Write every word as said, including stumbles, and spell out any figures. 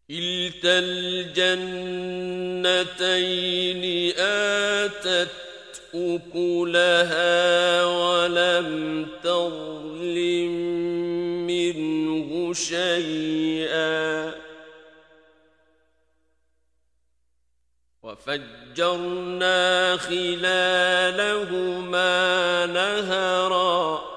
كلتا الجنتين آتت أكلها ولم تظلم منه شيئا وفجرنا خلالهما نهرا